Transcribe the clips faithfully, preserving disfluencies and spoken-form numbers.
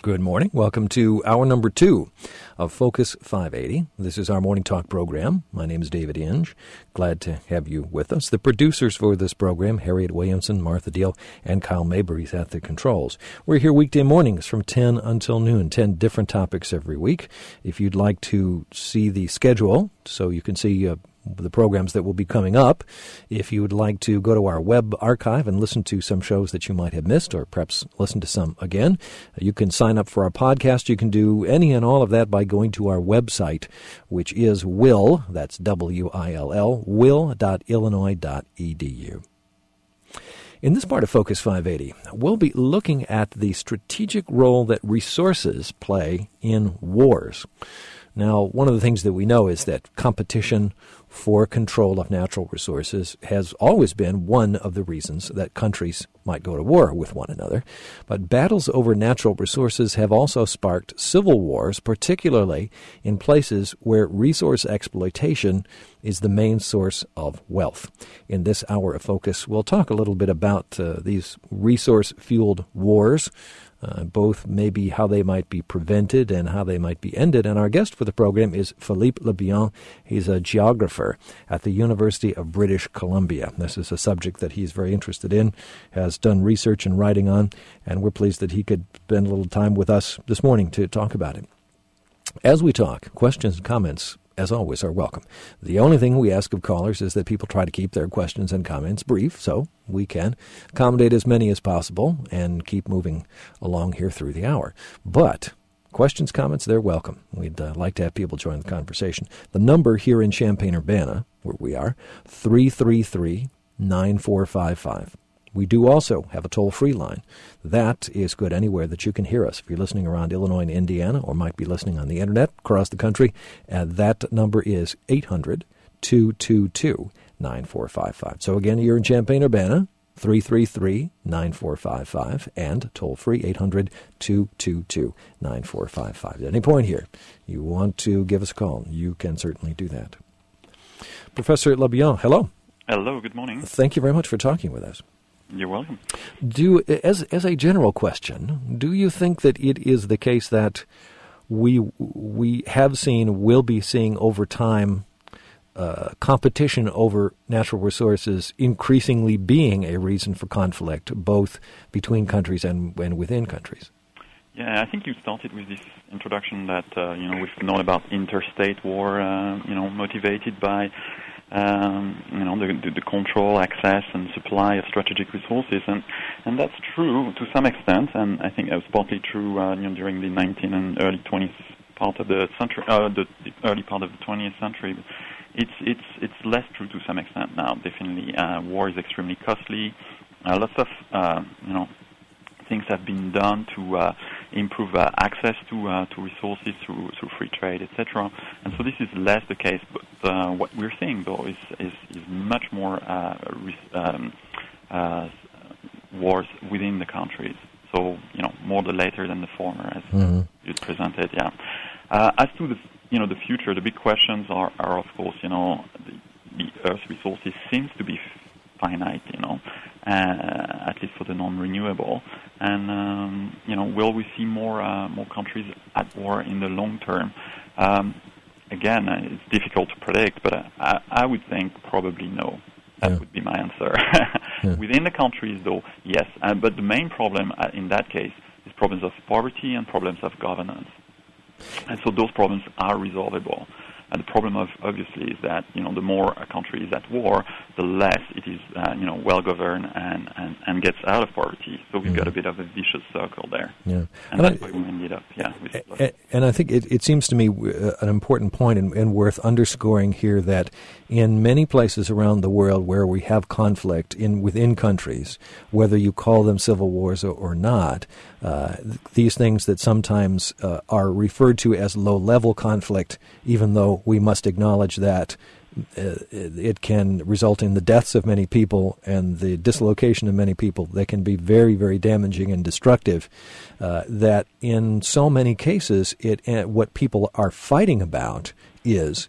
Good morning. Welcome to hour number two of Focus five eighty. This is our morning talk program. My name is David Inge. Glad to have you with us. The producers for this program, Harriet Williamson, Martha Deal, and Kyle Mabry's at the controls. We're here weekday mornings from ten until noon, ten different topics every week. If you'd like to see the schedule so you can see uh, the programs that will be coming up, if you would like to go to our web archive and listen to some shows that you might have missed, or perhaps listen to some again, you can sign up for our podcast. You can do any and all of that by going to our website, which is will, that's W I L L, will dot illinois dot e d u. In this part of Focus five eighty, we'll be looking at the strategic role that resources play in wars. Now, one of the things that we know is that competition for control of natural resources has always been one of the reasons that countries might go to war with one another. But battles over natural resources have also sparked civil wars, particularly in places where resource exploitation is the main source of wealth. In this hour of Focus, we'll talk a little bit about uh, these resource-fueled wars, Uh, both maybe how they might be prevented and how they might be ended. And our guest for the program is Philippe Lebihan. He's a geographer at the University of British Columbia. This is a subject that he's very interested in, has done research and writing on, and we're pleased that he could spend a little time with us this morning to talk about it. As we talk, questions and comments, as always, are welcome. The only thing we ask of callers is that people try to keep their questions and comments brief, so we can accommodate as many as possible and keep moving along here through the hour. But questions, comments, they're welcome. We'd uh, like to have people join the conversation. The number here in Champaign-Urbana, where we are, three three three, nine four five five. We do also have a toll-free line. That is good anywhere that you can hear us. If you're listening around Illinois and Indiana, or might be listening on the Internet across the country, uh, that number is eight hundred, two two two, nine four five five. So again, you're in Champaign-Urbana, three three three, nine four five five, and toll-free eight hundred, two two two, nine four five five. At any point here, you want to give us a call, you can certainly do that. Professor Lebihan, hello. Hello, good morning. Thank you very much for talking with us. You're welcome. Do as as a general question, do you think that it is the case that we we have seen, will be seeing over time, uh, competition over natural resources increasingly being a reason for conflict, both between countries and, and within countries? Yeah, I think you started with this introduction that uh, you know we've known about interstate war, uh, you know, motivated by. Um, you know, the, the, the control, access, and supply of strategic resources, and, and that's true to some extent. And I think that was partly true, uh, you know, during the nineteenth and early twentieth part of the century, uh, the, the early part of the twentieth century. It's it's it's less true to some extent now. Definitely, uh, war is extremely costly. Uh, lots of uh, you know. things have been done to uh, improve uh, access to uh, to resources through through free trade, et cetera. And so this is less the case. But uh, what we're seeing, though, is is, is much more uh, um, uh, wars within the countries. So you know, more the latter than the former, as mm-hmm. you presented. Yeah. Uh, as to the you know the future, the big questions are, are of course you know the, the Earth's resources seems to be finite. You know. Uh, at least for the non-renewable, and um, you know, will we see more uh, more countries at war in the long term? Um, again, uh, it's difficult to predict, but I, I would think probably no. That yeah. would be my answer. yeah. Within the countries, though, yes. Uh, but the main problem uh, in that case is problems of poverty and problems of governance, and so those problems are resolvable. And the problem, of obviously, is that you know the more a country is at war, the less it is uh, you know well governed and, and, and gets out of poverty. So we've mm. got a bit of a vicious circle there. Yeah, and, and that's I, why we ended up. Yeah, and, and I think it, it seems to me an important point and, and worth underscoring here that in many places around the world where we have conflict in within countries, whether you call them civil wars or, or not, uh, these things that sometimes uh, are referred to as low-level conflict, even though we must acknowledge that uh, it can result in the deaths of many people and the dislocation of many people. They can be very, very damaging and destructive. Uh, that in so many cases, it uh, what people are fighting about is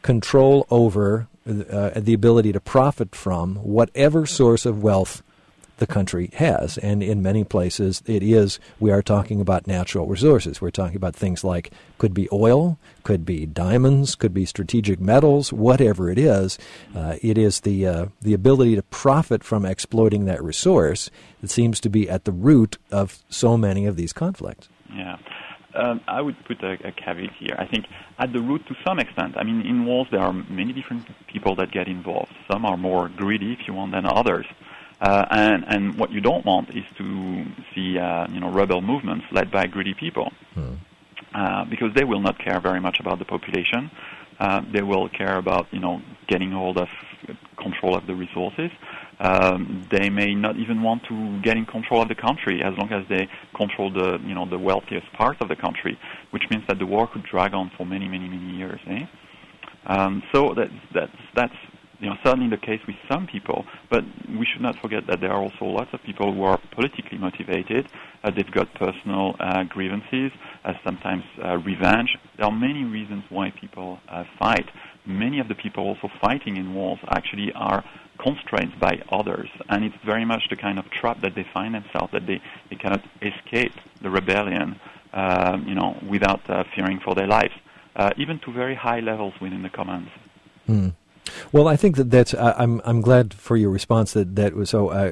control over uh, the ability to profit from whatever source of wealth the country has. And in many places, it is, we are talking about natural resources. We're talking about things like, could be oil, could be diamonds, could be strategic metals, whatever it is. Uh, it is the uh, the ability to profit from exploiting that resource that seems to be at the root of so many of these conflicts. Yeah. Um, I would put a, a caveat here. I think at the root to some extent. I mean, in wars there are many different people that get involved. Some are more greedy, if you want, than others. Uh, and, and what you don't want is to see, uh, you know, rebel movements led by greedy people, hmm. uh, because they will not care very much about the population. Uh, they will care about, you know, getting hold of control of the resources. Um, they may not even want to get in control of the country as long as they control the, you know, the wealthiest part of the country, which means that the war could drag on for many, many, many years. Eh? Um, so that's that's that's you know certainly the case with some people, but we should not forget that there are also lots of people who are politically motivated. Uh, they've got personal uh, grievances, uh, sometimes uh, revenge. There are many reasons why people uh, fight. Many of the people also fighting in wars actually are constrained by others, and it's very much the kind of trap that they find themselves, that they, they cannot escape the rebellion, uh, you know, without uh, fearing for their lives, uh, even to very high levels within the commands. Hmm. Well, I think that that's. I, I'm I'm glad for your response. That that was so. Uh,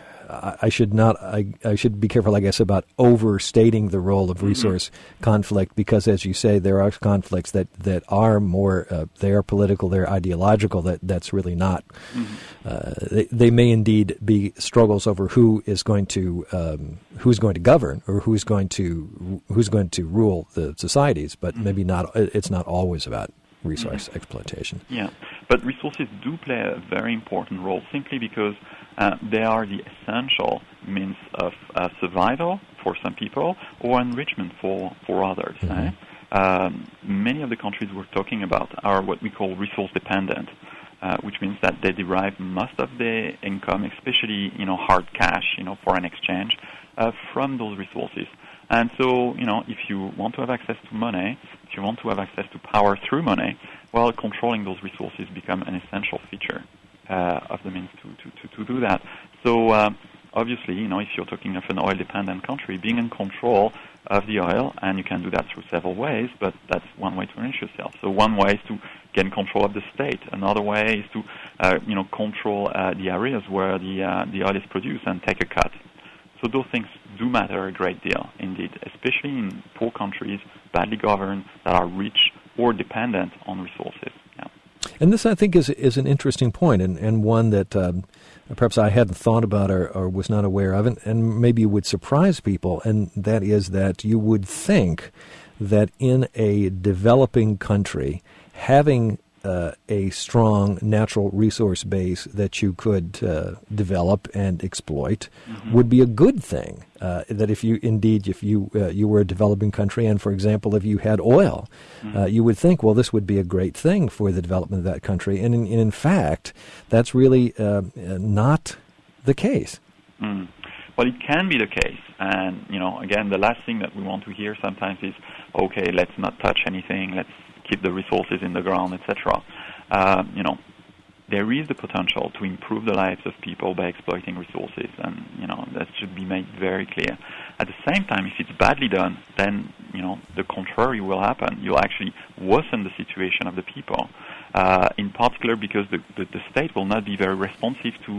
I should not. I, I should be careful, I guess, about overstating the role of resource mm-hmm. conflict, because, as you say, there are conflicts that, that are more. Uh, they are political. They're ideological. That that's really not. Mm-hmm. Uh, they, they may indeed be struggles over who is going to um, who's going to govern or who's going to who's going to rule the societies, but mm-hmm. maybe not. It's not always about resource mm-hmm. exploitation. Yeah, but resources do play a very important role simply because uh, they are the essential means of uh, survival for some people or enrichment for, for others. Mm-hmm. Eh? Um, many of the countries we're talking about are what we call resource dependent, uh, which means that they derive most of their income, especially, you know, hard cash, you know, foreign exchange, uh, from those resources. And so, you know, if you want to have access to money, if you want to have access to power through money, well, controlling those resources become an essential feature uh, of the means to, to, to, to do that. So, uh, obviously, you know, if you're talking of an oil-dependent country, being in control of the oil, and you can do that through several ways, but that's one way to enrich yourself. So one way is to get in control of the state. Another way is to, uh, you know, control uh, the areas where the uh, the oil is produced and take a cut. So those things do matter a great deal, indeed, especially in poor countries, badly governed, that are rich or dependent on resources. Yeah. And this, I think, is is an interesting point, and, and one that um, perhaps I hadn't thought about or, or was not aware of, and, and maybe would surprise people, and that is that you would think that in a developing country, having Uh, a strong natural resource base that you could uh, develop and exploit mm-hmm. would be a good thing. Uh, that if you indeed, if you uh, you were a developing country, and for example, if you had oil, mm-hmm. uh, you would think, well, this would be a great thing for the development of that country. And in, in fact, that's really uh, not the case. Mm. Well, it can be the case. And, you know, again, the last thing that we want to hear sometimes is, okay, let's not touch anything, let's keep the resources in the ground, et cetera. Uh, you know, there is the potential to improve the lives of people by exploiting resources, and, you know, that should be made very clear. At the same time, if it's badly done, then, you know, the contrary will happen. You'll actually worsen the situation of the people. Uh, in particular because the, the, the state will not be very responsive to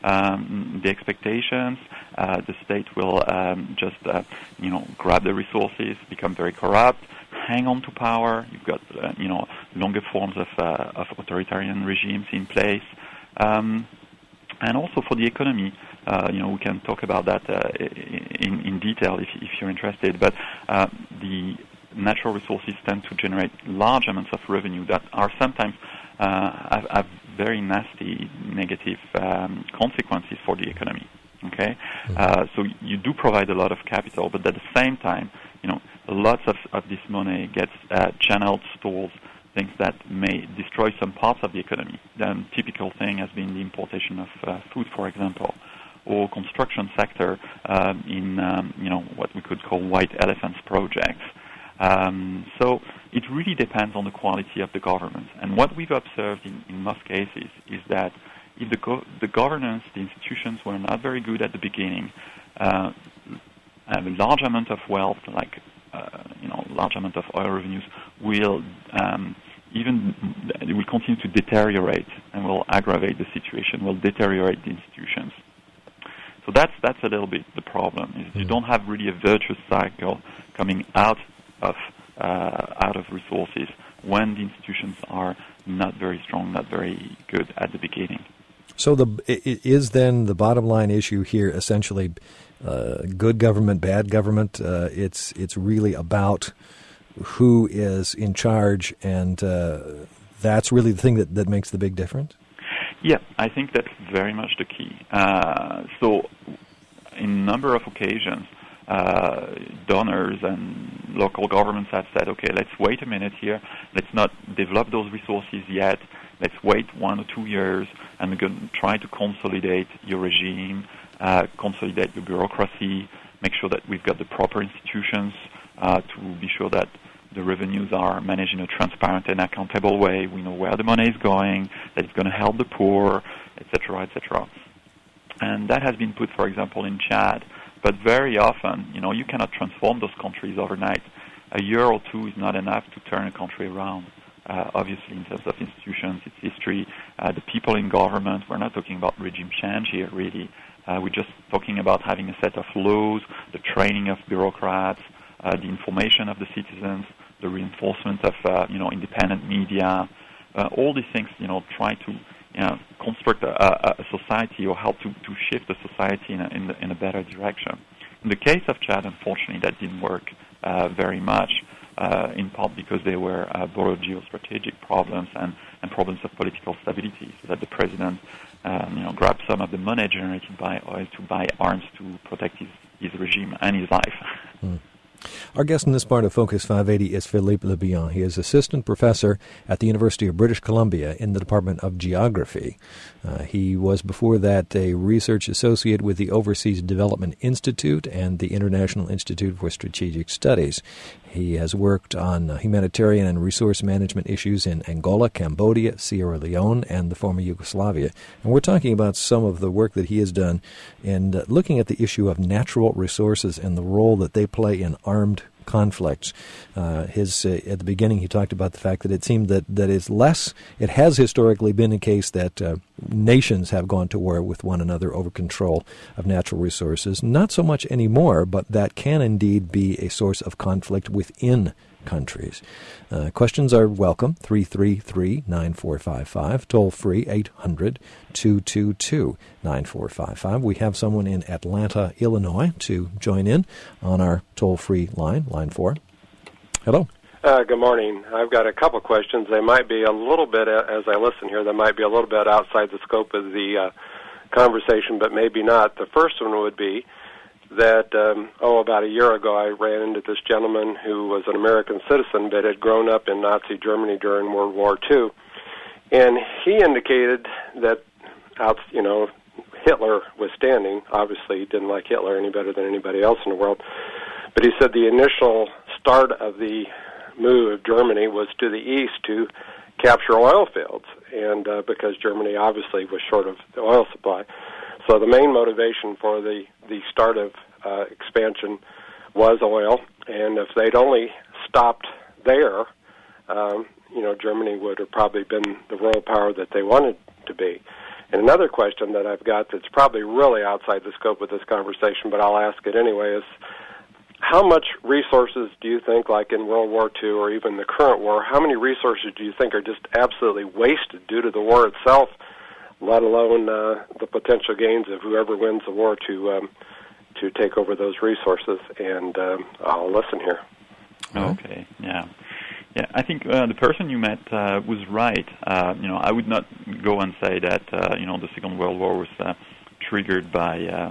um, the expectations. Uh, the state will um, just, uh, you know, grab the resources, become very corrupt, hang on to power. You've got, uh, you know, longer forms of, uh, of authoritarian regimes in place. Um, and also for the economy, uh, you know, we can talk about that uh, in, in detail if, if you're interested. But uh, the natural resources tend to generate large amounts of revenue that are sometimes uh, have, have very nasty negative um, consequences for the economy. Okay, mm-hmm. uh, so you do provide a lot of capital, but at the same time, you know, lots of, of this money gets uh, channeled towards things that may destroy some parts of the economy. The typical thing has been the importation of uh, food, for example, or construction sector um, in um, you know what we could call white elephants projects. Um, so it really depends on the quality of the government. And what we've observed in, in most cases is that if the go- the governance, the institutions were not very good at the beginning, uh, a large amount of wealth, like uh, you know, large amount of oil revenues, will um, even it will continue to deteriorate and will aggravate the situation, will deteriorate the institutions. So that's that's a little bit the problem. Is you don't have really a virtuous cycle coming out of uh, out of resources when the institutions are not very strong, not very good at the beginning. So the is then the bottom line issue here essentially uh, good government, bad government? Uh, it's it's really about who is in charge, and uh, that's really the thing that, that makes the big difference? Yeah, I think that's very much the key. Uh, so in a number of occasions, uh, donors and local governments have said, okay, let's wait a minute here. Let's not develop those resources yet. Let's wait one or two years and we're going to try to consolidate your regime, uh, consolidate your bureaucracy, make sure that we've got the proper institutions uh, to be sure that the revenues are managed in a transparent and accountable way. We know where the money is going, that it's going to help the poor, et cetera, et cetera. And that has been put, for example, in Chad. But very often, you know, you cannot transform those countries overnight. A year or two is not enough to turn a country around. Uh, obviously, in terms of institutions, its history, uh, the people in government. We're not talking about regime change here, really. Uh, we're just talking about having a set of laws, the training of bureaucrats, uh, the information of the citizens, the reinforcement of, uh, you know, independent media. Uh, all these things, you know, try to, you know, construct a, a, a society or help to, to shift the society in a, in, the, in a better direction. In the case of Chad, unfortunately, that didn't work uh, very much. Uh, in part because there were uh, broader geostrategic problems and, and problems of political stability, so that the president um, you know, grabbed some of the money generated by oil to buy arms to protect his, his regime and his life. Hmm. Our guest in this part of Focus five eighty is Philippe Lebillon. He is assistant professor at the University of British Columbia in the Department of Geography. Uh, he was before that a research associate with the Overseas Development Institute and the International Institute for Strategic Studies. He has worked on uh, humanitarian and resource management issues in Angola, Cambodia, Sierra Leone, and the former Yugoslavia. And we're talking about some of the work that he has done in uh, looking at the issue of natural resources and the role that they play in armed conflicts. Uh, his uh, at the beginning, he talked about the fact that it seemed that that is less. It has historically been the case that uh, nations have gone to war with one another over control of natural resources. Not so much anymore, but that can indeed be a source of conflict within countries. Uh, questions are welcome. three three three, nine four five five. Toll free eight hundred, two two two, nine four five five. We have someone in Atlanta, Illinois to join in on our toll-free line, line four. Hello. Uh, good morning. I've got a couple questions. They might be a little bit, uh, as I listen here, they might be a little bit outside the scope of the uh, conversation, but maybe not. The first one would be that, um, oh, about a year ago I ran into this gentleman who was an American citizen but had grown up in Nazi Germany during World War Two. And he indicated that, out, you know, Hitler was standing. Obviously, he didn't like Hitler any better than anybody else in the world. But he said the initial start of the move of Germany was to the east to capture oil fields, and uh, because Germany obviously was short of the oil supply. So the main motivation for the, the start of uh, expansion was oil, and if they'd only stopped there, um, you know, Germany would have probably been the world power that they wanted to be. And another question that I've got that's probably really outside the scope of this conversation, but I'll ask it anyway, is how much resources do you think, like in World War Two or even the current war, how many resources do you think are just absolutely wasted due to the war itself, let alone uh, the potential gains of whoever wins the war to um, to take over those resources? And um, I'll listen here. Okay, yeah. Yeah, I think uh, the person you met uh, was right. Uh, you know, I would not go and say that, uh, you know, the Second World War was uh, triggered by, uh,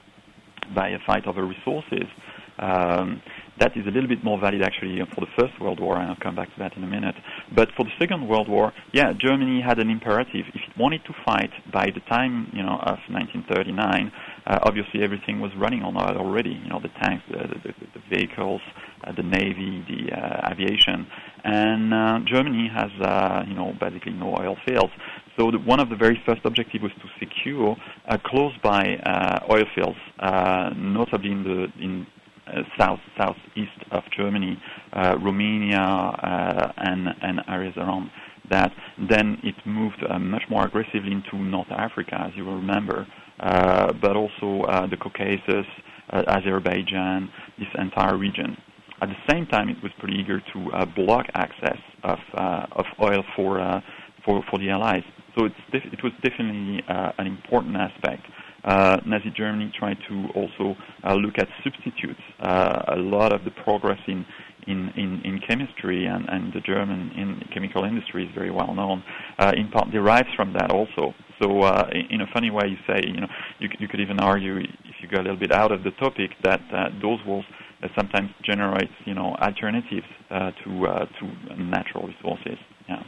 by a fight over resources. Um, that is a little bit more valid, actually, for the First World War, and I'll come back to that in a minute. But for the Second World War, yeah, Germany had an imperative. If it wanted to fight by the time, you know, of nineteen thirty-nine, uh, obviously everything was running on oil already. You know, the tanks, the, the, the vehicles, uh, the navy, the uh, aviation, and uh, Germany has, uh, you know, basically no oil fields. So the, one of the very first objectives was to secure uh, close-by uh, oil fields, uh, notably in the in uh, south southeast of Germany, uh, Romania, uh, and and areas around that. Then it moved uh, much more aggressively into North Africa, as you will remember, uh, but also uh, the Caucasus, uh, Azerbaijan, this entire region. At the same time, it was pretty eager to uh, block access of uh, of oil for uh, for for the Allies. So it's def- it was definitely uh, an important aspect. Uh, Nazi Germany tried to also uh, look at substitutes. Uh, a lot of the progress in in, in, in chemistry and, and the German in chemical industry is very well known. Uh, in part derives from that also. So uh, in, in a funny way, you say, you know, you, you could even argue, if you go a little bit out of the topic, that uh, those wars uh, sometimes generate, you know, alternatives uh, to uh, to natural resources. Yeah.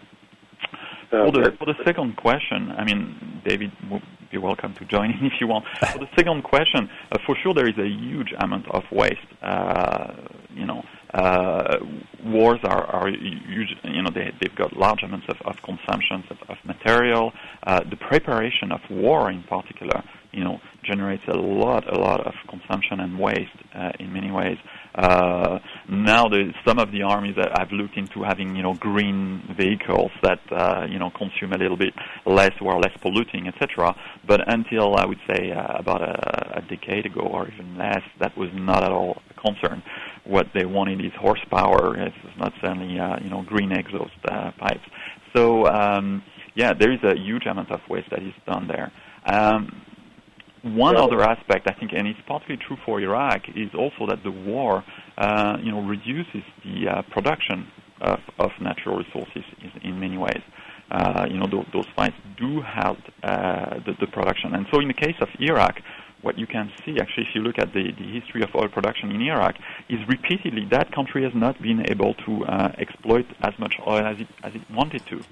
For the, for the second question, I mean, David will be welcome to join in if you want. For the second question, uh, for sure there is a huge amount of waste. Uh, you know, uh, wars are, are huge, you know, they, they've got large amounts of, of consumptions of, of material. Uh, the preparation of war in particular, you know, generates a lot, a lot of consumption and waste uh, in many ways. Uh, now, the, some of the armies that I've looked into having, you know, green vehicles that, uh, you know, consume a little bit less or less polluting, et cetera. But until, I would say, uh, about a, a decade ago or even less, that was not at all a concern. What they wanted is horsepower. It's not certainly, uh, you know, green exhaust uh, pipes. So, um, yeah, there is a huge amount of waste that is done there. Um, One other aspect, I think, and it's particularly true for Iraq, is also that the war, uh, you know, reduces the uh, production of, of natural resources in, in many ways. Uh, you know, th- those fights do help uh, the, the production. And so in the case of Iraq, what you can see, actually, if you look at the, the history of oil production in Iraq, is repeatedly that country has not been able to uh, exploit as much oil as it, as it wanted to.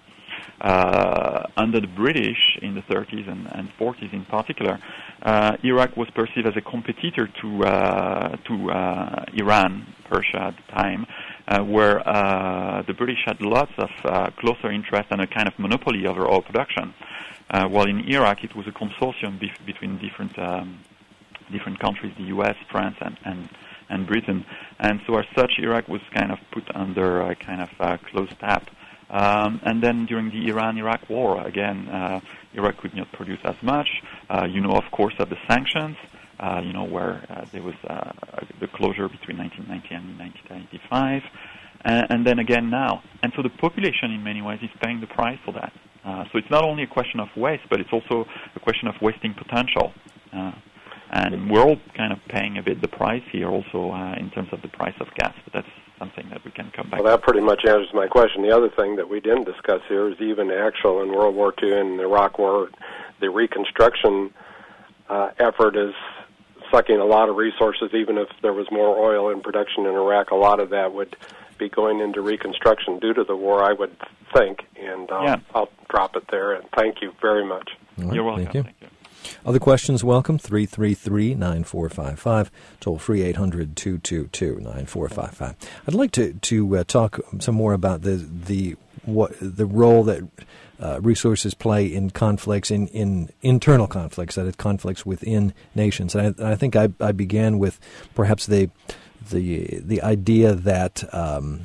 Uh, under the British in the thirties and, and forties in particular, uh, Iraq was perceived as a competitor to uh, to uh, Iran, Persia at the time, uh, where uh, the British had lots of uh, closer interest and a kind of monopoly over oil production. Uh, while in Iraq, it was a consortium bef- between different um, different countries, the U S, France, and, and and Britain, and so as such, Iraq was kind of put under a kind of uh, closed tap. Um, and then during the Iran-Iraq war, again, uh, Iraq could not produce as much. Uh, you know, of course, of the sanctions, uh, you know, where uh, there was uh, the closure between nineteen ninety and nineteen ninety-five. And, and then again now. And so the population, in many ways, is paying the price for that. Uh, so it's not only a question of waste, but it's also a question of wasting potential. Uh, and we're all kind of paying a bit the price here also uh, in terms of the price of gas. But that's something that we can come back to. Well, that pretty much answers my question. The other thing that we didn't discuss here is even actual in World War Two and the Iraq War, the reconstruction uh, effort is sucking a lot of resources. Even if there was more oil in production in Iraq, a lot of that would be going into reconstruction due to the war, I would think. And uh, yeah. I'll drop it there. And thank you very much. Right, You're welcome. Thank you. Thank you. Other questions, welcome, three three three, nine four five five, toll free eight hundred, two two two, nine four five five. I'd like to, to uh, talk some more about the the what the role that uh, resources play in conflicts, in, in internal conflicts, that is, conflicts within nations. And I, I think I, I began with perhaps the the the idea that um,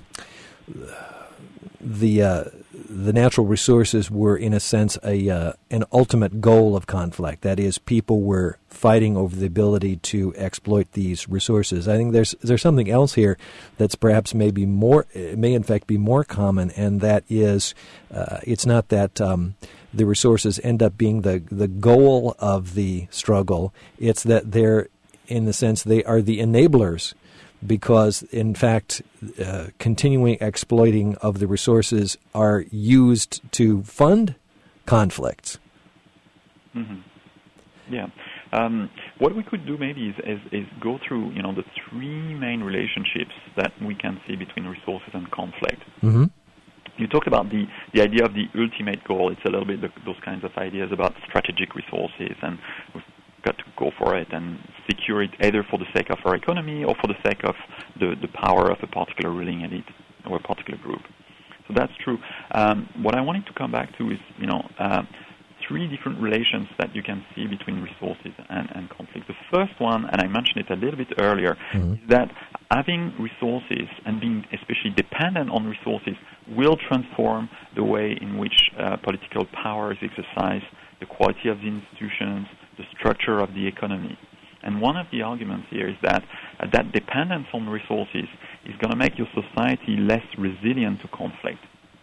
the uh, the natural resources were, in a sense, a uh, an ultimate goal of conflict. That is, people were fighting over the ability to exploit these resources. I think there's there's something else here that's perhaps maybe more, may in fact be more common, and that is, uh, it's not that um, the resources end up being the the goal of the struggle. It's that they're, in the sense, they are the enablers. Because, in fact, uh, continuing exploiting of the resources are used to fund conflicts. Mm-hmm. Yeah. Um, what we could do maybe is, is, is go through, you know, the three main relationships that we can see between resources and conflict. Mm-hmm. You talked about the, the idea of the ultimate goal. It's a little bit the, those kinds of ideas about strategic resources, and we've got to go for it and secure it either for the sake of our economy or for the sake of the, the power of a particular ruling elite or a particular group. So that's true. Um, what I wanted to come back to is, you know, uh, three different relations that you can see between resources and, and conflict. The first one, and I mentioned it a little bit earlier, mm-hmm. is that having resources and being especially dependent on resources will transform the way in which uh, political power is exercised, the quality of the institutions, the structure of the economy. And one of the arguments here is that uh, that dependence on resources is going to make your society less resilient to conflict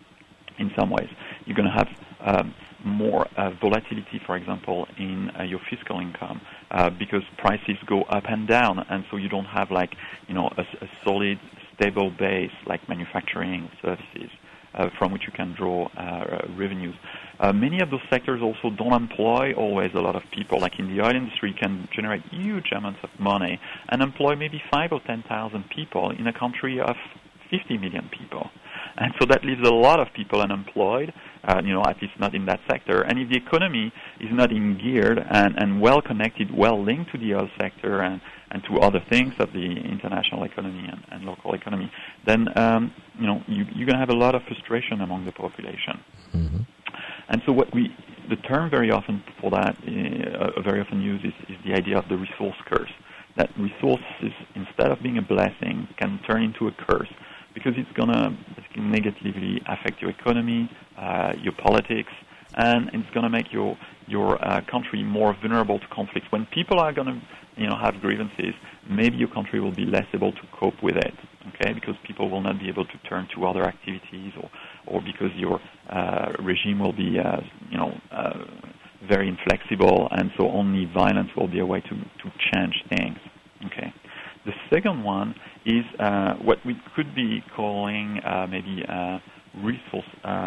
in some ways. You're going to have um, more uh, volatility, for example, in uh, your fiscal income uh, because prices go up and down, and so you don't have like, you know, a, a solid, stable base like manufacturing services uh, from which you can draw uh, revenues. Uh, many of those sectors also don't employ always a lot of people. Like in the oil industry, you can generate huge amounts of money and employ maybe five or ten thousand people in a country of fifty million people. And so that leaves a lot of people unemployed, uh, you know, at least not in that sector. And if the economy is not in geared and, and well connected, well linked to the oil sector and, and to other things of the international economy and, and local economy, then, um, you know, you, you're going to have a lot of frustration among the population. Mm-hmm. And so what we, the term very often for that, uh, very often used is, is the idea of the resource curse, that resources, instead of being a blessing, can turn into a curse, because it's going to negatively affect your economy, uh, your politics, and it's going to make your your uh, country more vulnerable to conflicts. When people are going to, you know, have grievances, maybe your country will be less able to cope with it, okay? Because people will not be able to turn to other activities, or or because your uh, regime will be, uh, you know, uh, very inflexible, and so only violence will be a way to to change things, okay? The second one is uh, what we could be calling uh, maybe uh, resource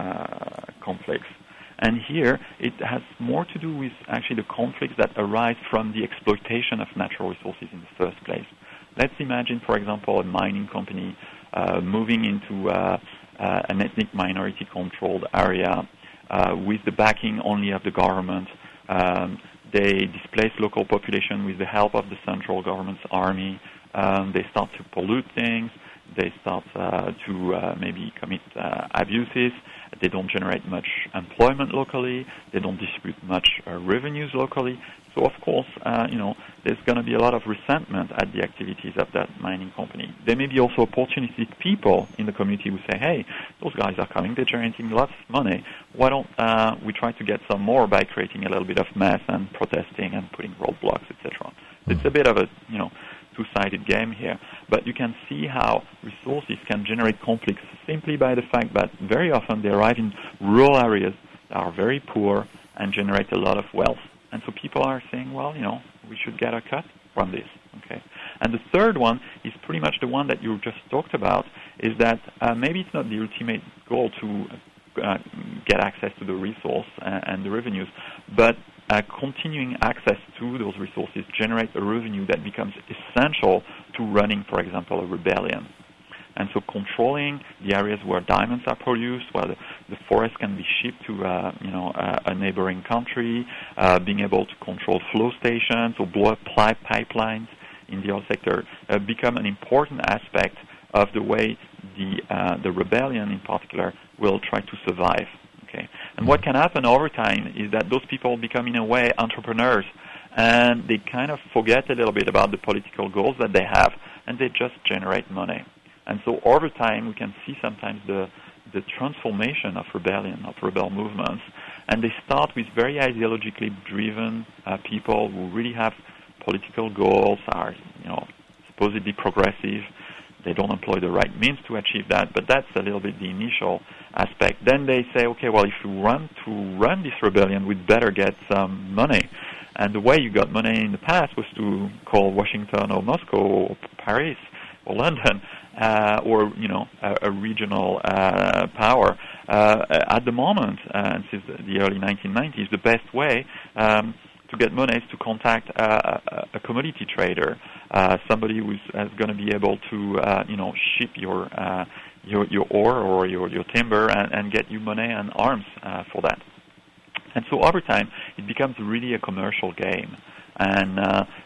uh, conflicts. And here it has more to do with actually the conflicts that arise from the exploitation of natural resources in the first place. Let's imagine, for example, a mining company uh, moving into uh, uh, an ethnic minority-controlled area uh, with the backing only of the government. Um, they displace local population with the help of the central government's army. Um, they start to pollute things. They start uh, to uh, maybe commit uh, abuses. They don't generate much employment locally. They don't distribute much uh, revenues locally. So, of course, uh, you know, there's going to be a lot of resentment at the activities of that mining company. There may be also opportunistic people in the community who say, hey, those guys are coming. They're generating lots of money. Why don't uh, we try to get some more by creating a little bit of mess and protesting and putting roadblocks, et cetera. It's a bit of a, you know, two-sided game here, but you can see how resources can generate conflicts simply by the fact that very often they arrive in rural areas that are very poor and generate a lot of wealth. And so people are saying, well, you know, we should get a cut from this, okay? And the third one is pretty much the one that you just talked about, is that uh, maybe it's not the ultimate goal to uh, get access to the resource and, and the revenues, but Uh, continuing access to those resources generates a revenue that becomes essential to running, for example, a rebellion. And so controlling the areas where diamonds are produced, where the, the forest can be shipped to uh, you know, uh, a neighboring country, uh, being able to control flow stations or blow up pipelines in the oil sector uh, become an important aspect of the way the, uh, the rebellion in particular will try to survive. Okay. And what can happen over time is that those people become, in a way, entrepreneurs, and they kind of forget a little bit about the political goals that they have, and they just generate money. And so over time, we can see sometimes the the transformation of rebellion, of rebel movements, and they start with very ideologically driven uh, people who really have political goals, are, you know, supposedly progressive. They don't employ the right means to achieve that, but that's a little bit the initial aspect. Then they say, okay, well, if we want to run this rebellion, we'd better get some money. And the way you got money in the past was to call Washington or Moscow or Paris or London uh, or, you know, a, a regional uh, power. Uh, at the moment, uh, and since the early nineteen nineties, the best way um, to get money is to contact uh, a, a commodity trader, uh, somebody who's going to be able to, uh, you know, ship your uh, your your ore or your your timber and, and get you money and arms uh, for that. And so over time, it becomes really a commercial game, and uh,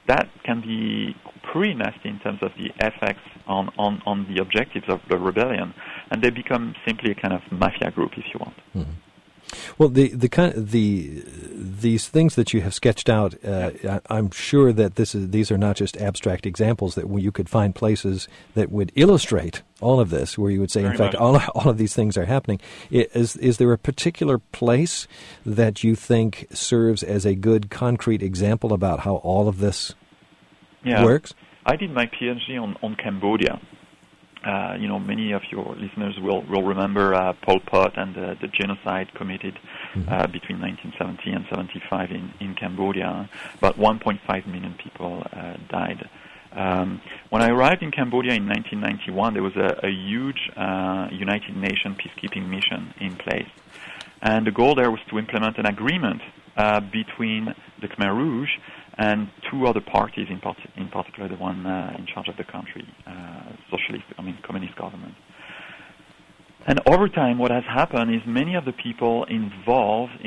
that can be pretty nasty in terms of the effects on, on, on the objectives of the rebellion, and they become simply a kind of mafia group, if you want. Mm-hmm. Well, the the kind of the these things that you have sketched out, uh, I, I'm sure that this is these are not just abstract examples. That you could find places that would illustrate all of this, where you would say, Very in fact, much. all all of these things are happening. Is is there a particular place that you think serves as a good concrete example about how all of this yeah. works? I did my PhD on on Cambodia. Uh, you know, many of your listeners will, will remember uh, Pol Pot and uh, the genocide committed mm-hmm. uh, between nineteen seventy and seventy-five in, in Cambodia. About one point five million people uh, died. Um, when I arrived in Cambodia in nineteen ninety-one, there was a, a huge uh, United Nations peacekeeping mission in place. And the goal there was to implement an agreement uh, between the Khmer Rouge and two other parties, in, part- in particular the one uh, in charge of the country, uh, socialist, I mean communist government. And over time, what has happened is many of the people involved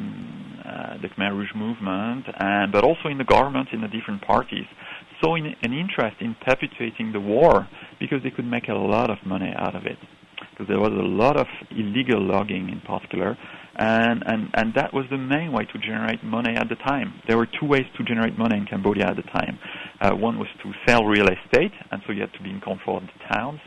in uh, the Khmer Rouge movement, and but also in the government, in the different parties, saw in, an interest in perpetuating the war because they could make a lot of money out of it. Because there was a lot of illegal logging in particular, and, and, and that was the main way to generate money at the time. There were two ways to generate money in Cambodia at the time. Uh, one was to sell real estate, and so you had to be in control of the towns,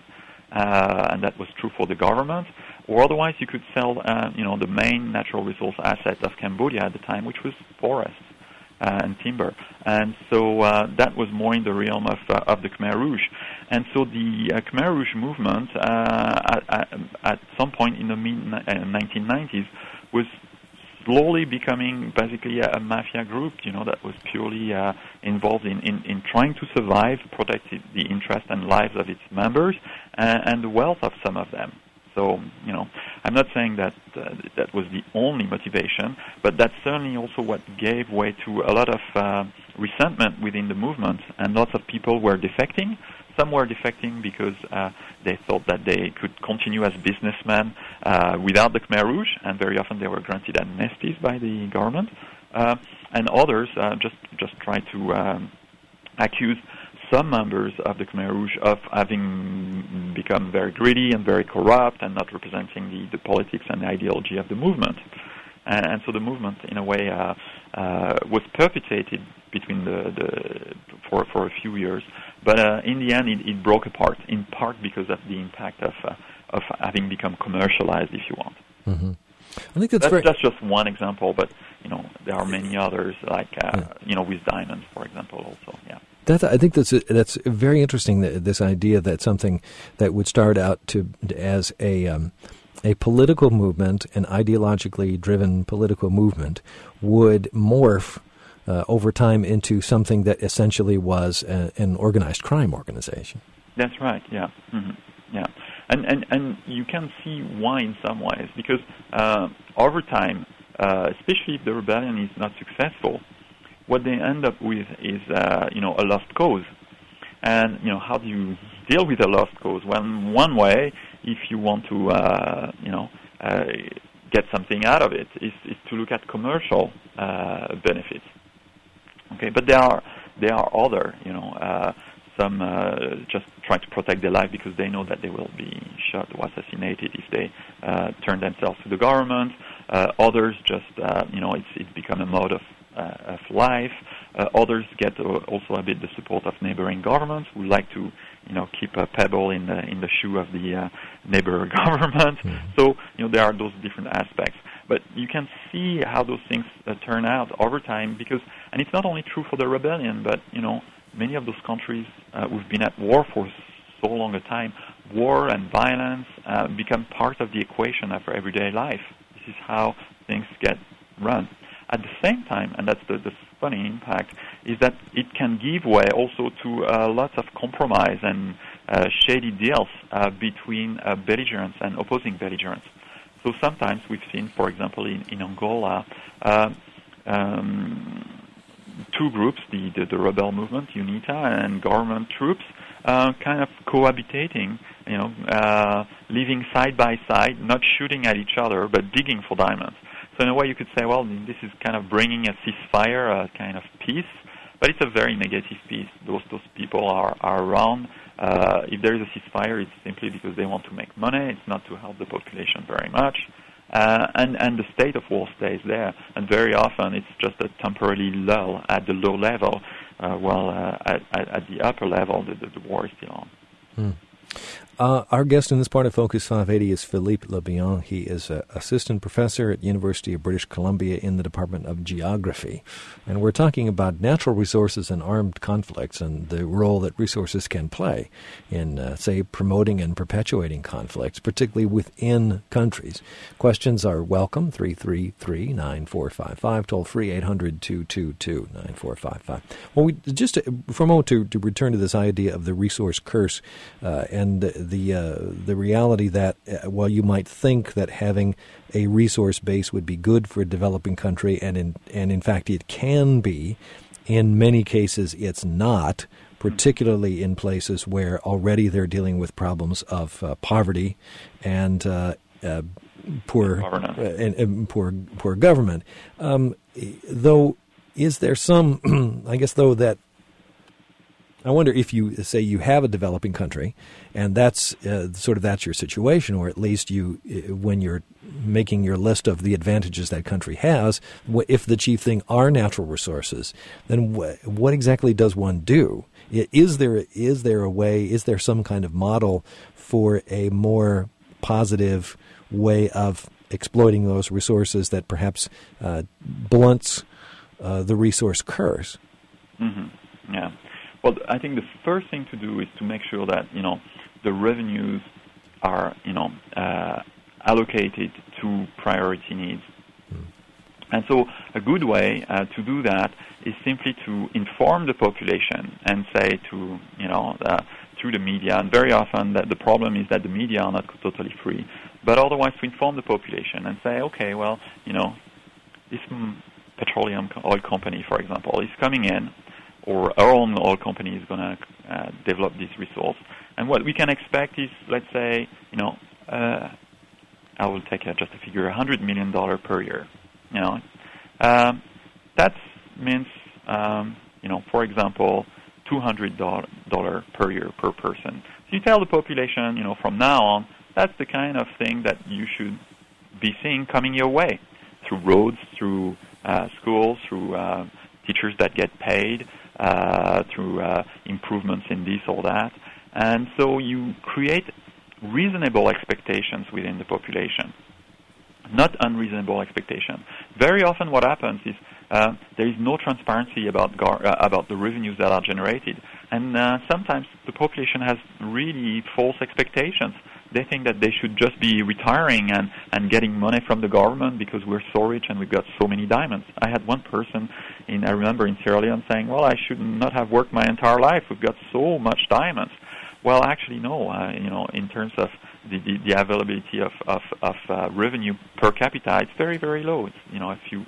uh, and that was true for the government. Or otherwise you could sell uh, you know, the main natural resource asset of Cambodia at the time, which was forests uh, and timber. And so uh, that was more in the realm of, uh, of the Khmer Rouge. And so the uh, Khmer Rouge movement, uh, at, at, at some point in the mid nineteen nineties, was slowly becoming basically a, a mafia group, you know, that was purely uh, involved in, in, in trying to survive, protect the interest and lives of its members, and, and the wealth of some of them. So, you know, I'm not saying that uh, that was the only motivation, but that's certainly also what gave way to a lot of uh, resentment within the movement, and lots of people were defecting. Some were defecting because uh, they thought that they could continue as businessmen uh, without the Khmer Rouge, and very often they were granted amnesties by the government. Uh, and others uh, just just tried to um, accuse some members of the Khmer Rouge of having become very greedy and very corrupt and not representing the, the politics and the ideology of the movement. And, and so the movement, in a way, uh, uh, was perpetuated between the, the for for a few years. But uh, in the end, it, it broke apart, in part because of the impact of uh, of having become commercialized, if you want. Mm-hmm. I think that's, that's, very... that's just one example, but you know there are many others, like uh, yeah. you know with diamonds, for example, also. Yeah. That, I think that's that's very interesting. That this idea that something that would start out to as a um, a political movement, an ideologically driven political movement, would morph Uh, over time into something that essentially was a, an organized crime organization. That's right. Yeah, mm-hmm. yeah, and and and you can see why in some ways, because uh, over time, uh, especially if the rebellion is not successful, what they end up with is uh, you know a lost cause. And you know how do you deal with a lost cause? Well, one way, if you want to uh, you know uh, get something out of it, is, is to look at commercial uh, benefits. Okay, but there are there are other, you know, uh, some uh, just try to protect their life because they know that they will be shot or assassinated if they uh, turn themselves to the government. Uh, others just, uh, you know, it's it's become a mode of uh, of life. Uh, others get uh, also a bit the support of neighboring governments who like to, you know, keep a pebble in the in the shoe of the uh, neighbor government. Mm-hmm. So, you know, there are those different aspects. But you can see how those things uh, turn out over time, because, and it's not only true for the rebellion, but, you know, many of those countries uh, who've been at war for so long a time, war and violence uh, become part of the equation of everyday life. This is how things get run. At the same time, and that's the, the funny impact, is that it can give way also to uh, lots of compromise and uh, shady deals uh, between uh, belligerents and opposing belligerents. So sometimes we've seen, for example, in, in Angola, uh, um, two groups, the, the, the rebel movement, UNITA, and government troops, uh, kind of cohabitating, you know, uh, living side by side, not shooting at each other, but digging for diamonds. So in a way you could say, well, this is kind of bringing a ceasefire, a kind of peace, But it's a very negative piece. Those those people are, are around. Uh, if there is a ceasefire, it's simply because they want to make money. It's not to help the population very much. Uh, and, and the state of war stays there. And very often it's just a temporary lull at the low level, uh, while uh, at, at, at the upper level, the, the, the war is still on. Hmm. Uh, our guest in this part of Focus five eighty is Philippe Lebihan. He is an assistant professor at University of British Columbia in the Department of Geography. And we're talking about natural resources and armed conflicts and the role that resources can play in, uh, say, promoting and perpetuating conflicts, particularly within countries. Questions are welcome, three three three, nine four five five, toll free eight hundred, two two two, nine four five five. Well, we, just to, for a moment to, to return to this idea of the resource curse uh, and the uh, the reality that, uh, while you might think that having a resource base would be good for a developing country, and in, and in fact it can be, in many cases it's not, particularly in places where already they're dealing with problems of uh, poverty and uh, uh, poor uh, and, and poor poor government. Um, though, is there some, I guess, though, that I wonder if you say you have a developing country, and that's uh, sort of that's your situation, or at least you, when you're making your list of the advantages that country has, if the chief thing are natural resources, then wh- what exactly does one do? Is there is there a way? Is there some kind of model for a more positive way of exploiting those resources that perhaps uh, blunts uh, the resource curse? Mm-hmm. Yeah. Well, I think the first thing to do is to make sure that, you know, the revenues are, you know, uh, allocated to priority needs. Mm. And so a good way uh, to do that is simply to inform the population and say to, you know, uh, through the media, and very often that the problem is that the media are not totally free, but otherwise to inform the population and say, okay, well, you know, this petroleum oil company, for example, is coming in, or our own oil company is going to uh, develop this resource. And what we can expect is, let's say, you know, uh, I will take uh, just a figure, one hundred million dollars per year. You know, um, that means, um, you know, for example, two hundred dollars per year per person. So you tell the population, you know, from now on, that's the kind of thing that you should be seeing coming your way through roads, through uh, schools, through uh, teachers that get paid, Uh, through uh, improvements in this or that. And so you create reasonable expectations within the population, not unreasonable expectations. Very often what happens is uh, there is no transparency about gar- uh, about the revenues that are generated. And uh, sometimes the population has really false expectations. They think that they should just be retiring and, and getting money from the government because we're so rich and we've got so many diamonds. I had one person, in I remember in Sierra Leone, saying, well, I should not have worked my entire life. We've got so much diamonds. Well, actually, no. Uh, you know, in terms of the, the, the availability of, of, of uh, revenue per capita, it's very, very low. It's, you know, a few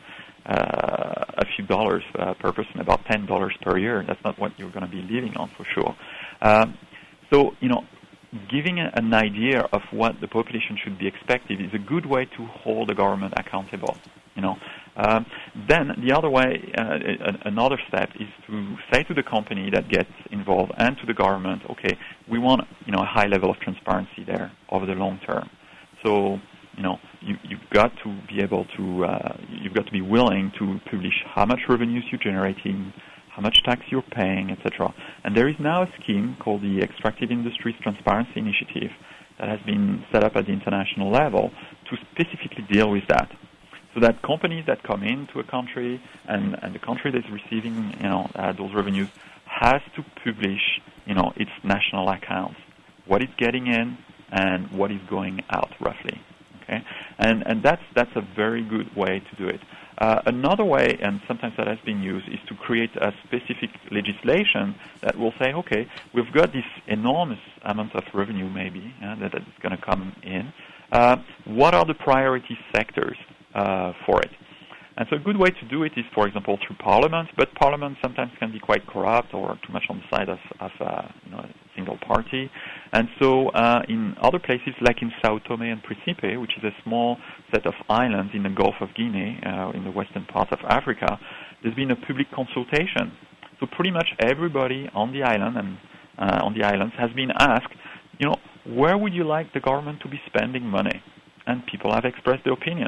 uh, a few dollars uh, per person, about ten dollars per year. That's not what you're going to be living on for sure. Um, so, you know, giving a, an idea of what the population should be expected is a good way to hold the government accountable. You know, um, then the other way, uh, another step is to say to the company that gets involved and to the government, okay, we want, you know, a high level of transparency there over the long term. So, you know, you, you've got to be able to, uh, you've got to be willing to publish how much revenues you're generating, how much tax you're paying, et cetera. And there is now a scheme called the Extractive Industries Transparency Initiative that has been set up at the international level to specifically deal with that. So that companies that come into a country and, and the country that's receiving, you know, uh, those revenues has to publish, you know, its national accounts, what it's getting in and what is going out roughly. Okay, and and that's that's a very good way to do it. Uh, another way, and sometimes that has been used, is to create a specific legislation that will say, okay, we've got this enormous amount of revenue maybe uh, that is going to come in. Uh, what are the priority sectors uh, for it? And so a good way to do it is, for example, through Parliament, but Parliament sometimes can be quite corrupt or too much on the side of, of uh, you know, a single party. And so uh, in other places, like in Sao Tome and Principe, which is a small set of islands in the Gulf of Guinea, uh, in the western part of Africa, there's been a public consultation So pretty much everybody on the island and uh, on the islands has been asked, you know, where would you like the government to be spending money? And people have expressed their opinion.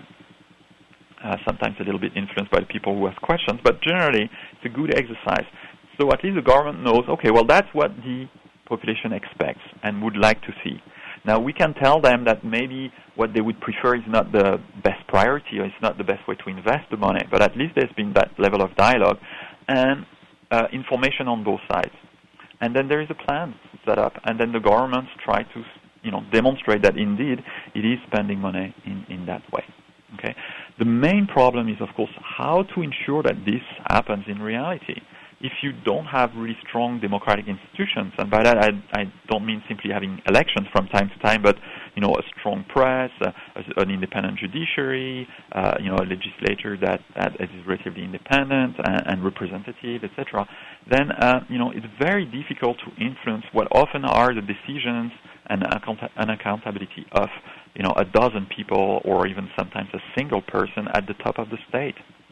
Uh, sometimes a little bit influenced by the people who ask questions, but generally it's a good exercise. So at least the government knows, okay, well, that's what the population expects and would like to see. Now, we can tell them that maybe what they would prefer is not the best priority or it's not the best way to invest the money, but at least there's been that level of dialogue and uh, information on both sides. And then there is a plan set up, and then the governments try to, you know, demonstrate that indeed it is spending money in, in that way. Okay. The main problem is, of course, how to ensure that this happens in reality. If you don't have really strong democratic institutions, and by that I, I don't mean simply having elections from time to time, but you know, a strong press, uh, an independent judiciary, uh, you know, a legislature that, that is relatively independent and, and representative, et cetera, then uh, you know, it's very difficult to influence what often are the decisions and, account- and accountability of you know a dozen people or even sometimes a single person at the top of the state.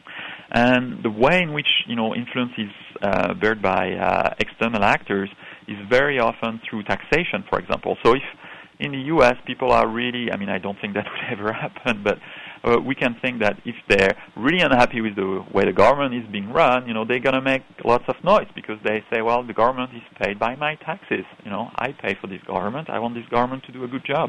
And the way in which, you know, influence is uh, bared by uh, external actors is very often through taxation, for example. So if in the U S people are really, I mean, I don't think that would ever happen, but uh, we can think that if they're really unhappy with the way the government is being run, you know, they're going to make lots of noise because they say, well, the government is paid by my taxes. You know, I pay for this government. I want this government to do a good job.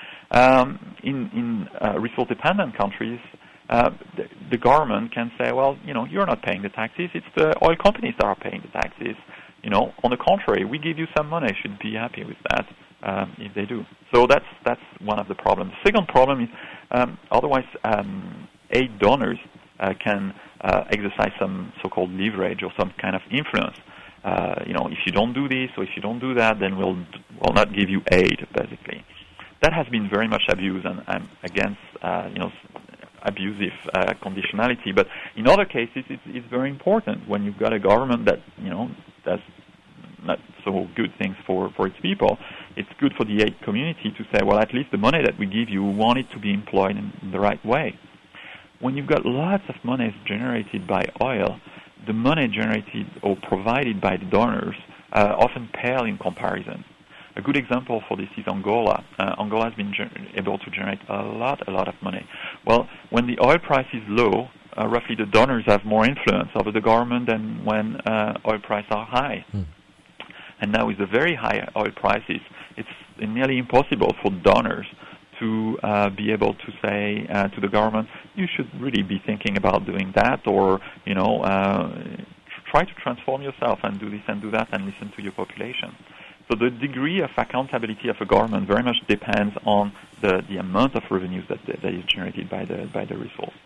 Um, in in uh, resource-dependent countries, Uh, the, the government can say, well, you know, you're not paying the taxes. It's the oil companies that are paying the taxes. You know, on the contrary, we give you some money. You should be happy with that um, if they do. So that's that's one of the problems. The second problem is um, otherwise um, aid donors uh, can uh, exercise some so-called leverage or some kind of influence. Uh, you know, if you don't do this or if you don't do that, then we'll we'll not give you aid, basically. That has been very much abused, and I'm against, uh, you know, abusive uh, conditionality, but in other cases it's, it's very important when you've got a government that, you know, does not so good things for, for its people. It's good for the aid community to say, well, at least the money that we give you, we want it to be employed in, in the right way. When you've got lots of money generated by oil, the money generated or provided by the donors uh, often pale in comparison. A good example for this is Angola. Uh, Angola has been ger- able to generate a lot, a lot of money. Well, when the oil price is low, uh, roughly the donors have more influence over the government than when uh, oil prices are high. Mm. And now with the very high oil prices, it's nearly impossible for donors to uh, be able to say uh, to the government, you should really be thinking about doing that, or, you know, uh, try to transform yourself and do this and do that and listen to your population. So the degree of accountability of a government very much depends on the, the amount of revenues that that is generated by the by the resource.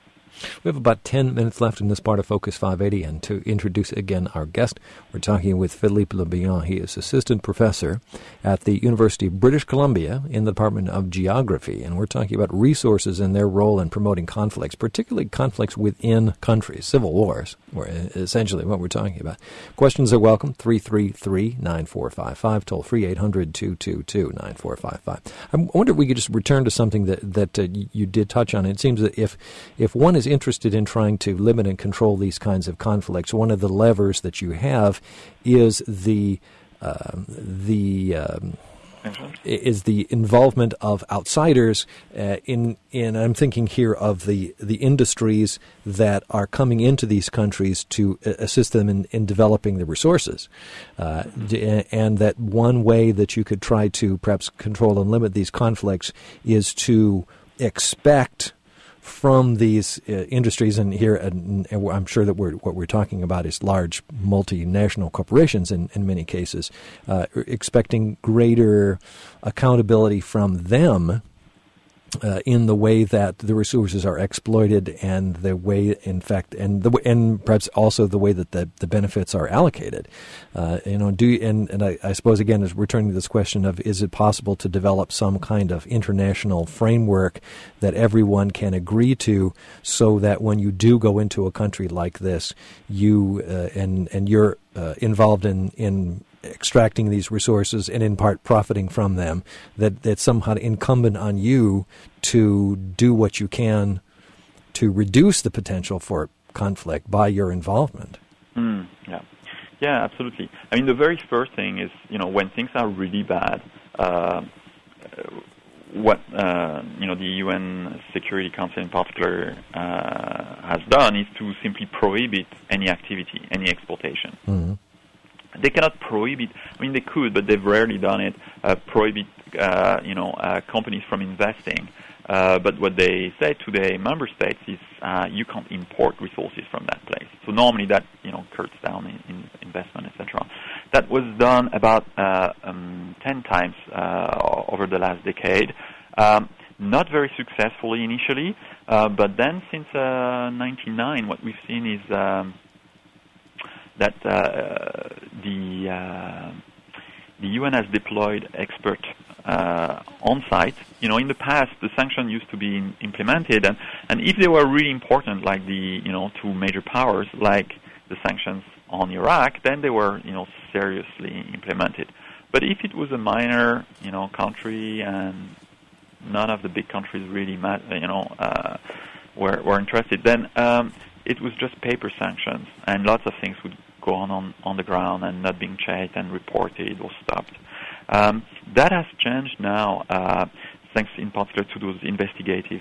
We have about ten minutes left in this part of Focus five eighty, and to introduce again our guest, we're talking with Philippe Lebillon. He is assistant professor at the University of British Columbia in the Department of Geography, and we're talking about resources and their role in promoting conflicts, particularly conflicts within countries, civil wars, or essentially what we're talking about. Questions are welcome, three three three, nine four five five, toll free eight hundred, two two two, nine four five five. I wonder if we could just return to something that, that uh, you did touch on. It seems that if, if one is interested in trying to limit and control these kinds of conflicts, one of the levers that you have is the uh, the um, is the involvement of outsiders uh, in in I'm thinking here of the the industries that are coming into these countries to assist them in, in developing the resources, uh, and that one way that you could try to perhaps control and limit these conflicts is to expect from these uh, industries, and here and, and I'm sure that we're, what we're talking about is large multinational corporations in, in many cases, uh, expecting greater accountability from them uh, in the way that the resources are exploited and the way, in fact, and the and perhaps also the way that the, the benefits are allocated. Uh, you know, do and and I, I suppose again is returning to this question of, is it possible to develop some kind of international framework that everyone can agree to, so that when you do go into a country like this, you uh, and and you're uh, involved in in extracting these resources and in part profiting from them, that that's somehow incumbent on you to do what you can to reduce the potential for conflict by your involvement. Mm, yeah. Yeah, absolutely. I mean, the very first thing is, you know, when things are really bad, uh, what, uh, you know, the U N Security Council in particular uh, has done is to simply prohibit any activity, any exportation. Mm-hmm. They cannot prohibit, I mean, they could, but they've rarely done it, uh, prohibit, uh, you know, uh, companies from investing. Uh, but what they say to the member states is uh, you can't import resources from that place. So normally that, you know, cuts down in, in investment, et cetera. That was done about uh, um, ten times uh, over the last decade. Um, not very successfully initially, uh, but then since uh, ninety-nine, what we've seen is um, that uh, the uh, the U N has deployed experts uh, on site. You know, in the past, the sanctions used to be in, implemented, and, and if they were really important, like the you know two major powers, like the sanctions on Iraq, then they were you know seriously implemented. But if it was a minor you know country and none of the big countries really you know uh, were were interested, then um, it was just paper sanctions, and lots of things would go on, on on the ground and not being checked and reported or stopped. Um, that has changed now, uh, thanks in particular to those investigative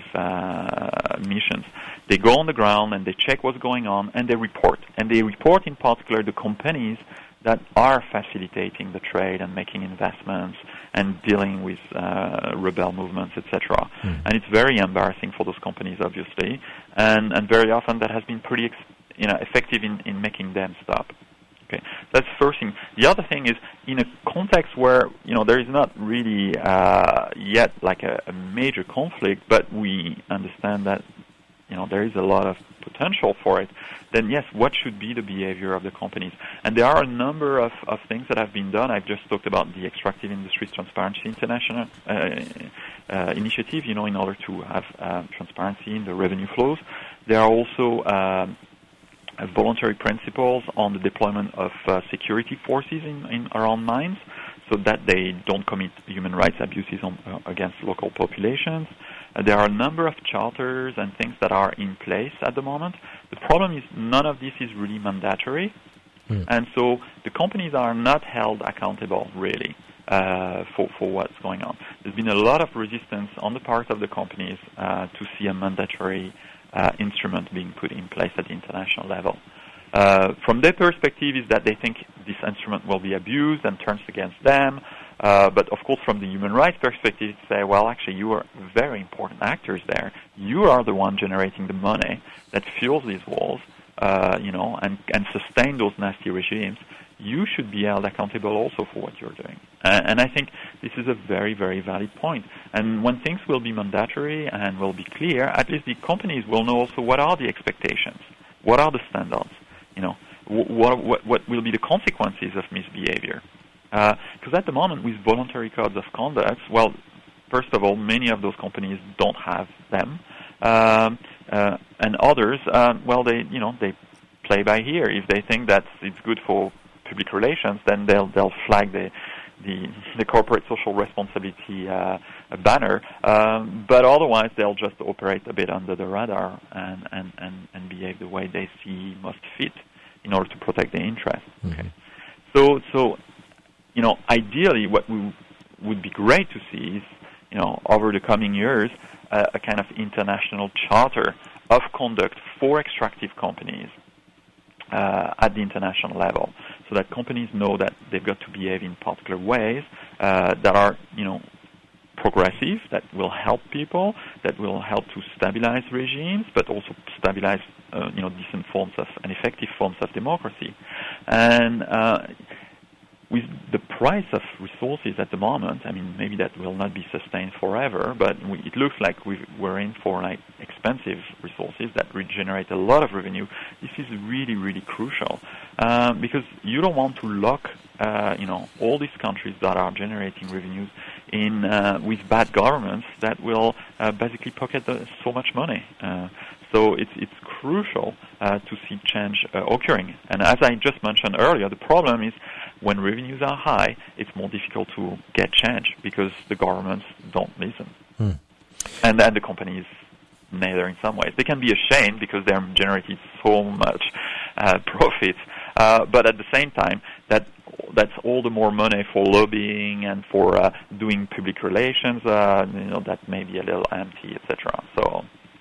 uh, missions. They go on the ground and they check what's going on and they report. And they report in particular the companies that are facilitating the trade and making investments and dealing with uh, rebel movements, et cetera. Mm. And it's very embarrassing for those companies, obviously, and, and very often that has been pretty ex- you know, effective in, in making them stop. Okay, that's the first thing. The other thing is, in a context where you know there is not really uh, yet like a, a major conflict, but we understand that you know there is a lot of potential for it, then yes, what should be the behavior of the companies? And there are a number of, of things that have been done. I've just talked about the Extractive Industries Transparency International uh, uh, initiative, you know, in order to have uh, transparency in the revenue flows. There are also um, voluntary principles on the deployment of uh, security forces in, in around mines, so that they don't commit human rights abuses on, uh, against local populations. Uh, there are a number of charters and things that are in place at the moment. The problem is none of this is really mandatory, mm. and so the companies are not held accountable, really, uh, for, for what's going on. There's been a lot of resistance on the part of the companies uh, to see a mandatory uh, instrument being put in place at the international level. Uh, from their perspective is that they think this instrument will be abused and turns against them. Uh, but of course, from the human rights perspective, say, well, actually, you are very important actors there. You are the one generating the money that fuels these wars, uh, you know, and, and sustain those nasty regimes. You should be held accountable also for what you're doing. Uh, and I think this is a very, very valid point. And when things will be mandatory and will be clear, at least the companies will know also what are the expectations, what are the standards, you know, what, what, what will be the consequences of misbehavior. Because uh, at the moment, with voluntary codes of conduct, well, first of all, many of those companies don't have them, um, uh, and others, uh, well, they, you know, they play by ear. If they think that it's good for public relations, then they'll they'll flag the the, the corporate social responsibility uh, banner. Um, but otherwise, they'll just operate a bit under the radar and and, and, and behave the way they see most fit in order to protect their interests. Mm-hmm. Okay, so so. You know, ideally, what we would be great to see is, you know, over the coming years, uh, a kind of international charter of conduct for extractive companies uh, at the international level, so that companies know that they've got to behave in particular ways uh, that are, you know, progressive, that will help people, that will help to stabilize regimes, but also stabilize, uh, you know, decent forms of and effective forms of democracy, and. Uh, With the price of resources at the moment, I mean, maybe that will not be sustained forever, but we, it looks like we, we're in for like expensive resources that regenerate a lot of revenue. This is really, really crucial um, because you don't want to lock, uh, you know, all these countries that are generating revenues in uh, with bad governments that will uh, basically pocket the, so much money. Uh, so it's it's crucial uh, to see change uh, occurring. And as I just mentioned earlier, the problem is, when revenues are high, it's more difficult to get change because the governments don't listen. Hmm. And then the companies neither in some ways. They can be ashamed because they're generating so much uh, profit Uh, but at the same time, that that's all the more money for lobbying and for uh, doing public relations. Uh, you know, that may be a little empty, et cetera. So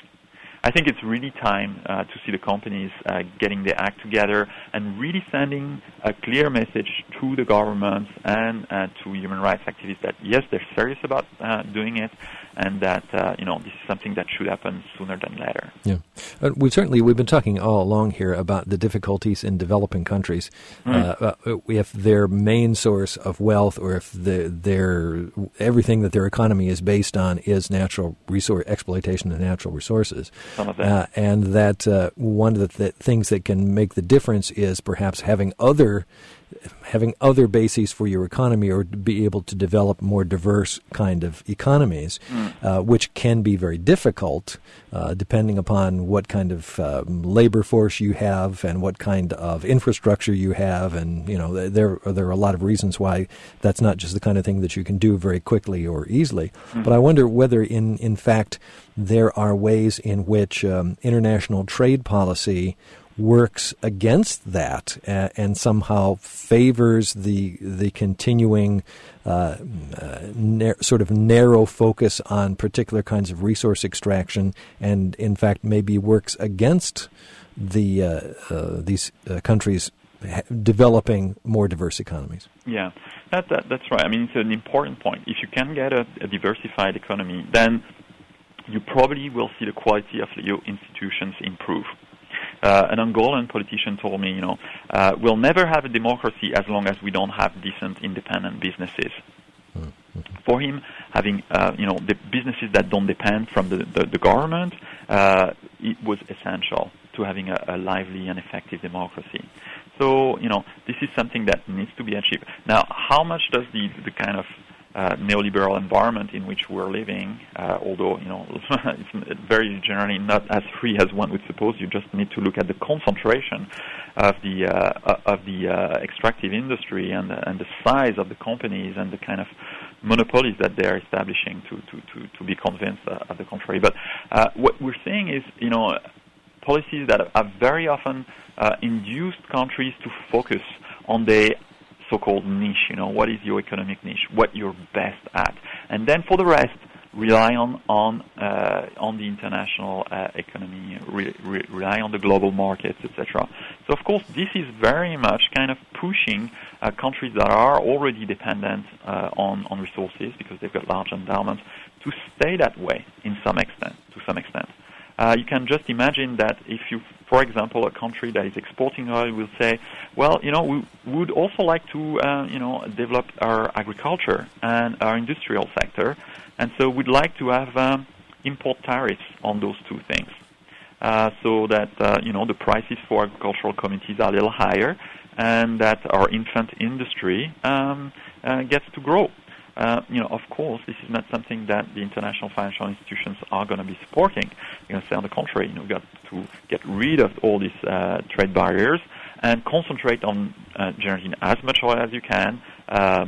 I think it's really time uh, to see the companies uh, getting their act together and really sending a clear message to the governments and uh, to human rights activists that, yes, they're serious about uh, doing it, and that, uh, you know, this is something that should happen sooner than later. Yeah. Uh, we've certainly, we've been talking all along here about the difficulties in developing countries. Mm. Uh, uh, if their main source of wealth, or if the, their everything that their economy is based on is natural resource exploitation of natural resources. Some of that. Uh, and that uh, one of the th- things that can make the difference is perhaps having other having other bases for your economy, or to be able to develop more diverse kind of economies, mm. uh, which can be very difficult uh, depending upon what kind of uh, labor force you have and what kind of infrastructure you have. And, you know, there, there are a lot of reasons why that's not just the kind of thing that you can do very quickly or easily. Mm. But I wonder whether, in, in fact, there are ways in which um, international trade policy works against that uh, and somehow favors the the continuing uh, uh, nar- sort of narrow focus on particular kinds of resource extraction, and in fact maybe works against the uh, uh, these uh, countries ha- developing more diverse economies. Yeah, that, that that's right. I mean, it's an important point. If you can get a, a diversified economy, then you probably will see the quality of your institutions improve. Uh, an Angolan politician told me, you know, uh, we'll never have a democracy as long as we don't have decent, independent businesses. Mm-hmm. For him, having, uh, you know, the businesses that don't depend from the, the, the government, uh, it was essential to having a, a lively and effective democracy. So, you know, this is something that needs to be achieved. Now, how much does the, the kind of Uh, neoliberal environment in which we're living, uh, although, you know, it's very generally not as free as one would suppose. You just need to look at the concentration of the uh, of the uh, extractive industry and the, and the size of the companies and the kind of monopolies that they're establishing to to to, to be convinced uh, of the contrary. But uh, what we're seeing is, you know, policies that have very often uh, induced countries to focus on the so-called niche, you know, what is your economic niche, what you're best at, and then for the rest, rely on on uh, on the international uh, economy, re- re- rely on the global markets, et cetera. So, of course, this is very much kind of pushing uh, countries that are already dependent uh, on on resources because they've got large endowments to stay that way in some extent. To some extent, uh, you can just imagine that if you, for example, a country that is exporting oil will say, well, you know, we would also like to, uh, you know, develop our agriculture and our industrial sector, and so we'd like to have um, import tariffs on those two things, uh, so that, uh, you know, the prices for agricultural commodities are a little higher, and that our infant industry um, uh, gets to grow. Uh, you know, of course, this is not something that the international financial institutions are going to be supporting. They're going to say, on the contrary, you know, we've got to get rid of all these uh, trade barriers and concentrate on uh, generating as much oil as you can um,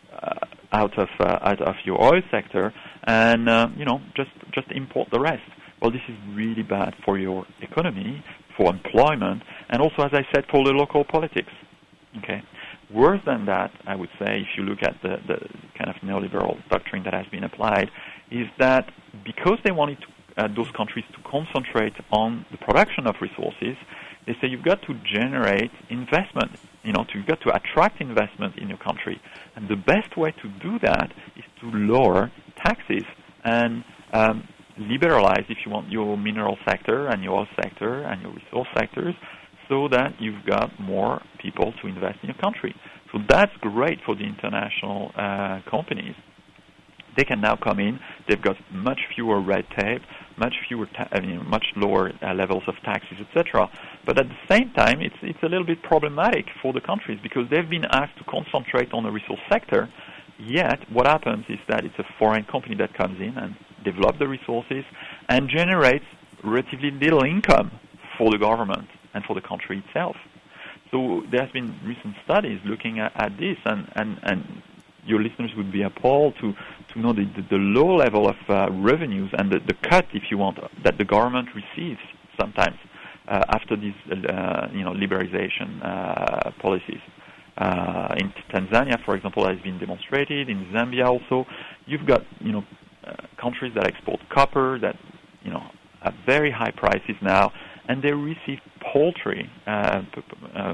uh, out of uh, out of your oil sector, and uh, you know, just just import the rest. Well, this is really bad for your economy, for employment, and also, as I said, for the local politics. Okay. Worse than that, I would say, if you look at the, the kind of neoliberal doctrine that has been applied, is that because they wanted to, uh, those countries to concentrate on the production of resources, they say you've got to generate investment. You know, to, you've got to attract investment in your country. And the best way to do that is to lower taxes and um, liberalize, if you want, your mineral sector and your oil sector and your resource sectors, so that you've got more people to invest in your country. So that's great for the international uh, companies. They can now come in. They've got much fewer red tape, much fewer, ta- I mean, much lower uh, levels of taxes, et cetera. But at the same time, it's it's a little bit problematic for the countries because they've been asked to concentrate on the resource sector. Yet, what happens is that it's a foreign company that comes in and develops the resources and generates relatively little income for the government and for the country itself. So there has been recent studies looking at, at this, and, and, and your listeners would be appalled to, to know the, the, the low level of uh, revenues and the, the cut, if you want, that the government receives sometimes uh, after these uh, you know liberalization uh, policies. Uh, in Tanzania, for example, has been demonstrated. In Zambia also, you've got you know uh, countries that export copper that you know have very high prices now, and they receive paltry uh, uh,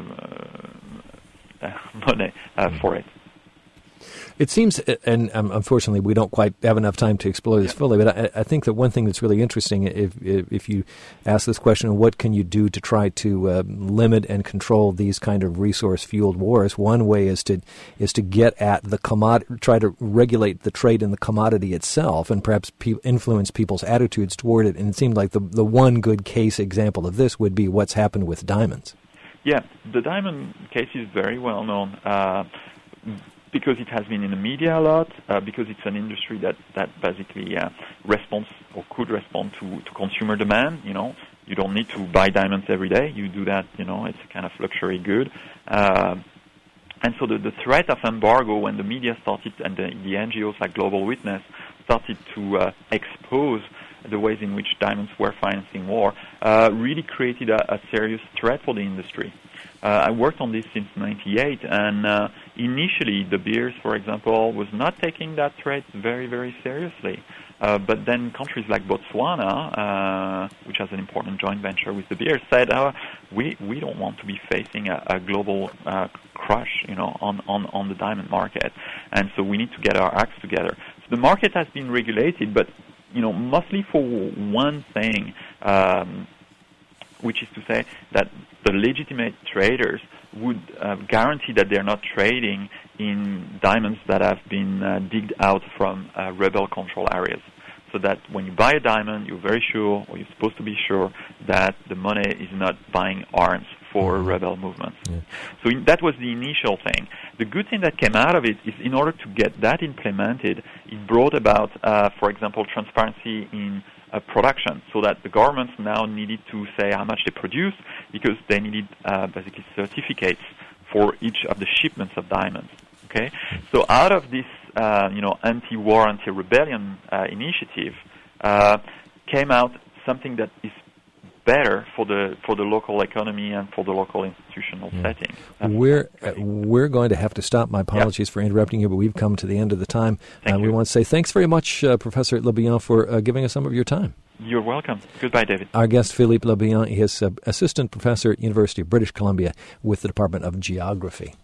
uh, money uh, for it. It seems, and um, unfortunately we don't quite have enough time to explore this yeah. fully, but I, I think that one thing that's really interesting, if, if if you ask this question, what can you do to try to uh, limit and control these kind of resource-fueled wars, one way is to is to get at the commodity, try to regulate the trade in the commodity itself, and perhaps pe- influence people's attitudes toward it. And it seemed like the the one good case example of this would be what's happened with diamonds. Yeah, the diamond case is very well known. Uh, Because it has been in the media a lot, uh, because it's an industry that, that basically uh, responds or could respond to, to consumer demand. You know, you don't need to buy diamonds every day. You do that, you know, it's a kind of luxury good. Uh, and so the, the threat of embargo, when the media started and the, the N G Os like Global Witness started to uh, expose the ways in which diamonds were financing war, uh, really created a, a serious threat for the industry. Uh, I worked on this since ninety-eight, and uh, initially the Beers, for example, was not taking that threat very, very seriously. Uh, but then countries like Botswana, uh, which has an important joint venture with the Beers, said, uh, we we don't want to be facing a, a global uh, crush, you know, on, on, on the diamond market, and so we need to get our acts together. So the market has been regulated, but you know, mostly for one thing. Um, which is to say that the legitimate traders would uh, guarantee that they're not trading in diamonds that have been uh, digged out from uh, rebel control areas. So that when you buy a diamond, you're very sure, or you're supposed to be sure, that the money is not buying arms for rebel movements. Yeah. So in, that was the initial thing. The good thing that came out of it is in order to get that implemented, it brought about, uh, for example, transparency in Uh, production, so that the governments now needed to say how much they produce, because they needed uh, basically certificates for each of the shipments of diamonds. Okay, so out of this, uh, you know, anti-war, anti-rebellion uh, initiative, uh, came out something that is better for the for the local economy and for the local institutional yeah. setting. That's we're uh, we're going to have to stop. My apologies yeah. for interrupting you, but we've come to the end of the time. Thank uh, you. We want to say thanks very much, uh, Professor Le Bihan, for uh, giving us some of your time. You're welcome. Goodbye, David. Our guest, Philippe Le Bihan, he is uh, Assistant Professor at University of British Columbia with the Department of Geography.